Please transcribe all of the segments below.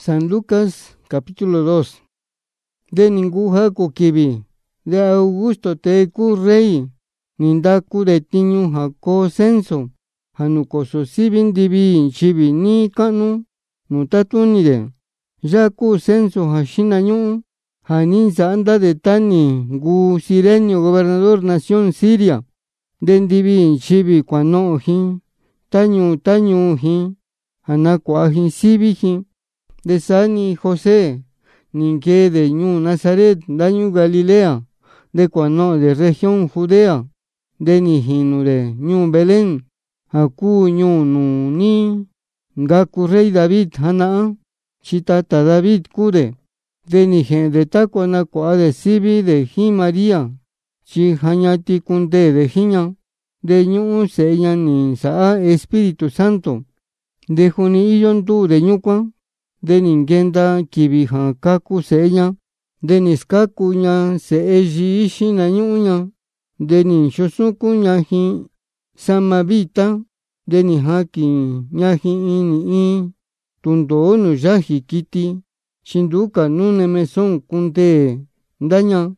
San Lucas capítulo 2. De ningún jaco kibi, de Augusto teku rey, nindaku de tiñu jaco censo, hanukoso sibin divi chibi ni kanu, nutatuni de, yaku censo hashinañu, haninsa anda de tani, gu Sirenio gobernador nación Siria, de divi chibi kwano hin, tañu hin, hanakwa hin sibi hin, de Sani José, ninque de ñu Nazaret, daño Galilea, de cuano de región Judea, de nijinu de ñu Belén, haku ñu nu ni, ngaku rey David hana, chitata David kude, de nije de tacuana coa de sibi de ji María, chi hañati kunde de jiña, de ñu seña ni saa Espíritu Santo, de juni iyontu de ñucuan, de ningenda kibiha kaku seña, de niskakuña se eji ishina ñuña, de ninshosuku ñaji samabita, de nihaki ñaji ini i, tundo nu yaji kiti, shinduka nune meson kunte daña,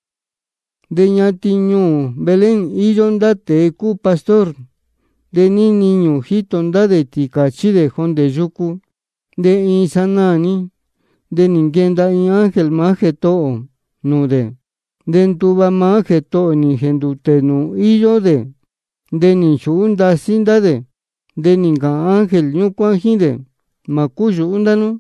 de ñati ñu Belén iyonda teku pastor, de ni niño hitonda de tikachi de jonde yuku, de insanani, de ningenda in ángel majeto nude, de entuba majeto ni gendute nu iyo de ninchunda sinda de ninga ángel ñukuajinde, makuyu undanu,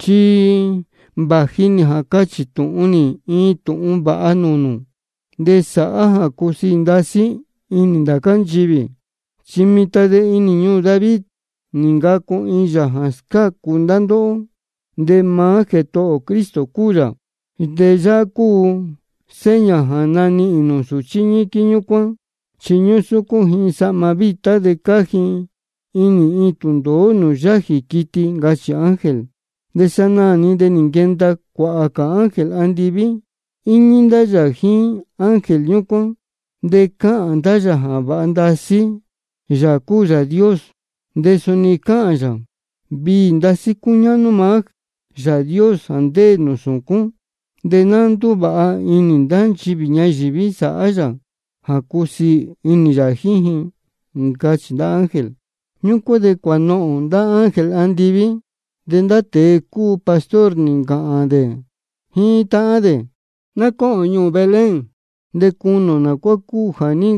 chi bajini hakachi tuuni i tuun ba'a nunu, de saaja kusindasi inindakan chibi, chimita de iniñu David, ningaku iya haska kundando, de majeto Cristo kura, de yaku seña hanani inusu chiñi kiñukuan, chiñusuku hinsa mabita de kaji, ini itundo nu yaji kiti gachi ángel, de sanani de ningenda kuaka ángel andivi, ininda yaji ángel ñukuan, de ka andaya haba andasi, yakuya Dios, de sonicaya, vi ndasi kuñanu mag, ya Dios ande nusunkun, de nandu ba'a inindan chibi ñayibi saaya, hakusi ini yajihi, ngachi da ángel, ñuko de cuano da ángel andivi, de ndate ku pastor ninga ade, hita ade, nako ñu Belén, de kuno na kwaku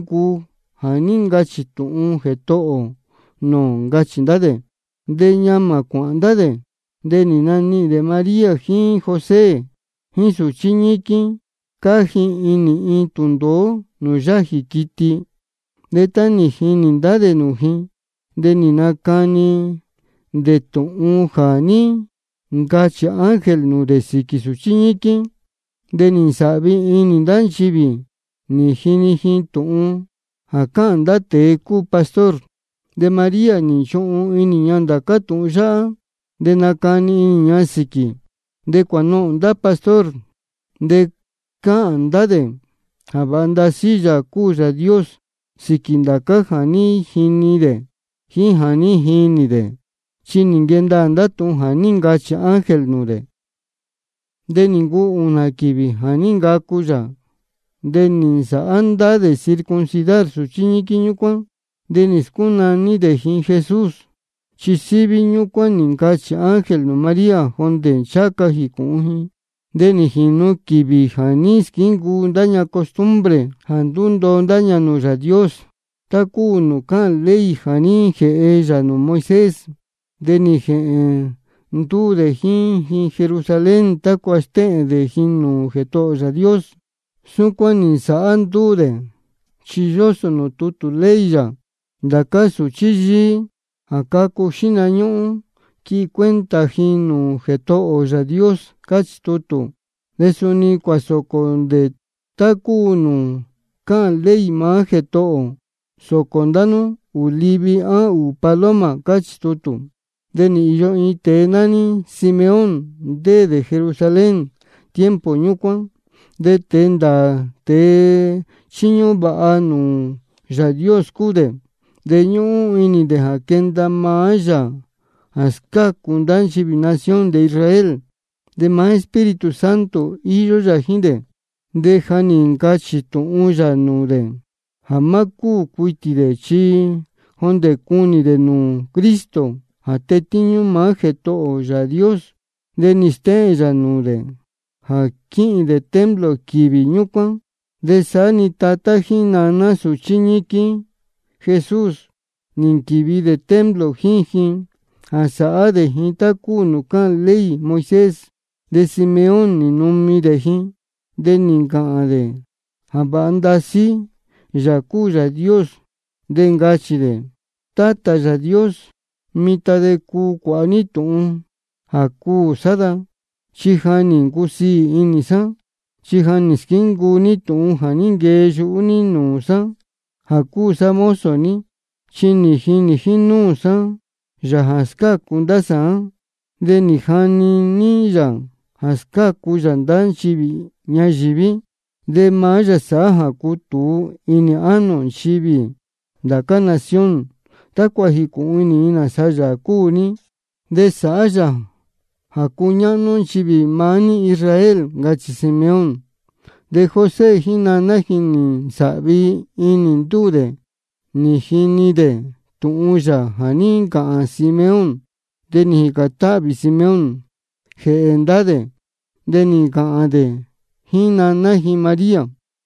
hanin gachi tuun jeto'o, no ngachindade, de ñama kuandade, de ninani de María jin José, jin su chiñiki, kaji ini tundo nu yaji kiti, de tani jinindade nuji, de ninakani, de tuun jani, ngachi ángel nu de siki su chiñiki, de ninsabi inindan chibi, ni jini jin tuun, hakan date ku pastor, de María ni chon ini ñanda katun ya, de nakani ini ñasiki, de cuano da pastor, de kan dade, habanda silla kuya Dios, sikindaka jani jini de, chiningenda andatun jani ngachi ángel nude, de ninguna kibi jani ngakuya, de ninsa anda de circuncidar su chiñiki ñukuan, de niskuna ni de jin Jesús, chisibi ñukuan ninkachi ángel no María jonde chaka jikunji, de nijinu kibi janis kingu daña costumbre, handundo daña nuya Dios, taku no kan ley jani je ella no Moisés, de nije ndu de jin Jerusalén taku aste de jin no jeto ya Dios, sukuan ninsa andude, chilloso no tutu leya, dakasu chiyi, akaku shinañu, ki cuenta jinu jeto ya Dios, kachistutu, de suni kwasoko de takunu, kan ley ma jeto, sokondanu, ulibi a u paloma, kachistutu, de ni yo ite nani Simeón, de Jerusalén, tiempo ñukuan, de tenda te chiñu baanu ya Dios kude, de ñu ini de hakenda maya, askaku ndanchibi nación de Israel. De ma Espíritu Santo iyo yajinde. De janin kachi tu'un ya nude. Hamaku kuitide chi honde kuni de nu Cristo. Atetiñu maje to'o ya Dios. De niste ya nude. Hakin de templo kibi ñukan. De sani tataji nana su chiñiki. Jesús. Ninkibi de templo jinjin. Asaa de hintaku nukan ley Moisés. De Simeón ni numi de jin. De ninkan de. Habandasi. Yaku ya Dios. De ngachi de. Tata ya Dios. Mita de ku kuanitun. Haku sada. Chihani kusi inisa. Chihani skingu nitun haninge shuni nusa. Haku samoso ni. Chini hini hinu sa. Yahaska kundasa. De nihani ni ya. Haska kuyandan chibi. Nyajibi. De maya saha kutu. Ini anon chibi. Daka nación. Takwahiku ini ina saya kuni. De saya. Hakuñanon chibi mani Israel. Gachi Simeón. De José hinana hini sabi ini dude. Ni hini de tuuya hanin kaan Simeón. De ni katabi Simeón. Jeendade. De ni kaan de. Hinana hi María.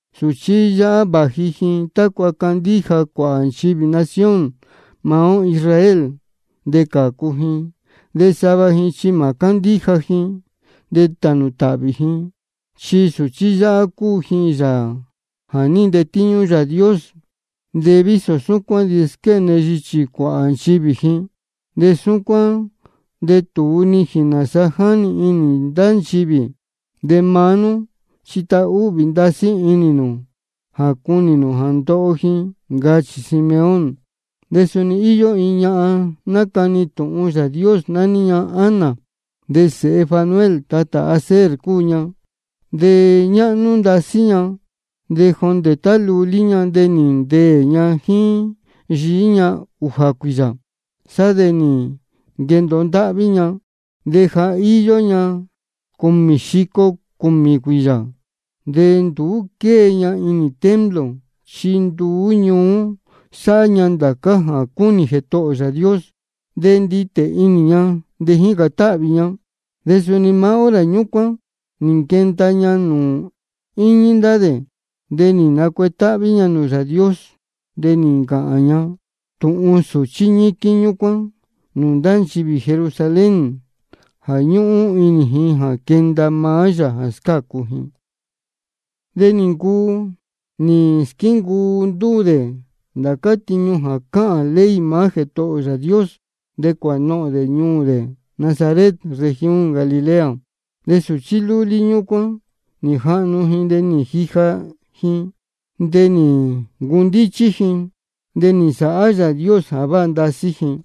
Suchiya bajihin takwa kandija kwa chibi nación. Mao Israel. De kakuhin. De sabahin chima kandijahin. De tanutabihin. Chi suchiya akuhin ya. Hanin de tiño ya Dios. De viso sunkwan diskene jichi kwa chibihin. De sunkwan de tuuni hinasahani ini dan chibi. De manu chita ubi ndasi ininu. Hakuni no hantohin gachi Simeón. De suni iyo iña nakani tu'un ya Dios naniña Ana. De se Fanuel tata Aser kuña. De ña'nu ndasiña. De honde taluliña de ni de ña hin yiña ujakuya. Sa de ni gendondaviña. De ja iyo ña kumishiko kumikuya. De ndu keña ini templo. Chindu ñu saña ndaka hakuni jeto ya Dios. De ndite iniña. De higataviña. De suni maora ñukwan. Ninkentaña nu iñindade. De ni nakuetaviña nu ya Dios. De ni kaaña. Tu'un su chiñiki ñukwan. Nundan chibi Jerusalén. Hañu'u inihin hakenda maya haskakuhin. De ninku ni skingu ndude. Ndakatiñu haka ley maje to ya Dios. De kuano de ñu de Nazaret, región Galilea. De su chiluli ñukwan. Ni hanuhin de ni hija hin. De ni gundichihin. De ni saaya Dios abandasihin.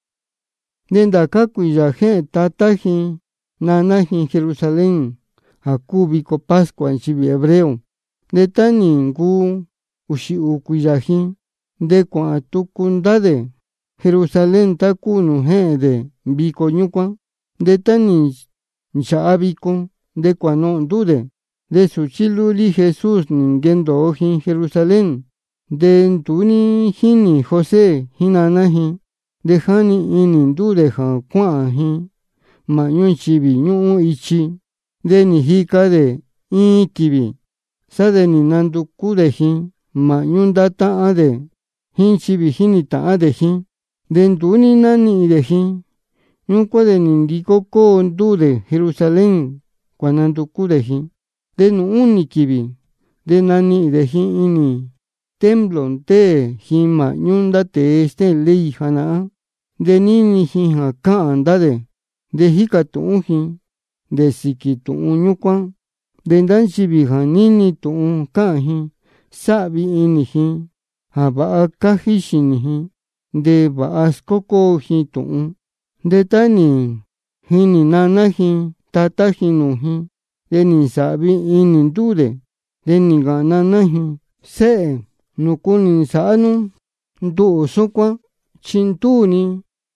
De ndakakuya je tatahin. Nanahin Jerusalén. Hakubiko Pascua en chibi hebreo. De tani ngu ushi ukuyahin. De kwa tukundade. Jerusalén takunu je de biko ñukwan. De tani nchaabiko. De kwa no ndude. De su chiluli Jesús ningendo ojin Jerusalén. De ntuni hini José hinanahin. De hani ini ndude ja kuahin. Mañun chibi ñu'u ichi. De ni hika de ikibi. Sa de ni nanduku de hin. Mañun data'a de. Hin chibi hini ta'a de hin. De ntuni nani de hin. Ñukwa de ni ndikoko ndude Jerusalén. Kwa nanduku de hin. De nu unikibi. De nani de hin ini. Templo nte hin mañun date este ley hana'a. De nini hin haka andade. De hika tu'un hin. De siki tu'un ñukwan. De ndanchibi hanini tu'un ka'hin. Sabi ini hin. Haba'a kahishini hin. De ba'a skoko hin tu'un. De tani hini nana hin. Tata hinu hin. De ni sabi ini ndude. De ni ganana hin. Se nukuni sa'anu. Ndu'u sukwan. Chintuni.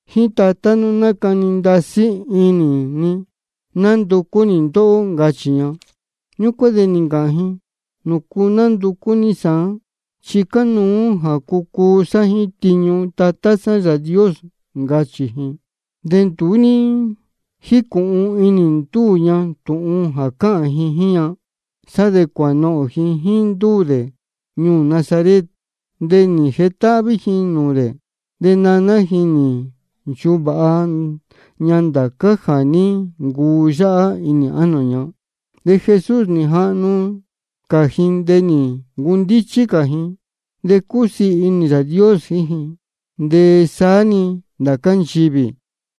Jin tata nu nakani ndasi ini ni nanduku ni ndo'o, ngachi ña. Ñúkuan de ni nkajin: nuku nanduku ni sa, tyi kanuu ja kukuu sa jin tiñu tata sa Yao Dios, ngachi jin. De ntuni jiku'un ini nduu ña tu'un ja ka'an jin jiña. Sa de kuano'o jin jin nduu de ñuu Nazaret. De ni jeta'vi jin nuu de. De nana jin ni ntyuva'a ña ndaka ja ni nkuu ya'a ini anu ña. De Jesús ni ja'nu kajin, de ni nkundityi kajin, de kusii ini Yao Dios jin jin. De saa ni ndaka nyivi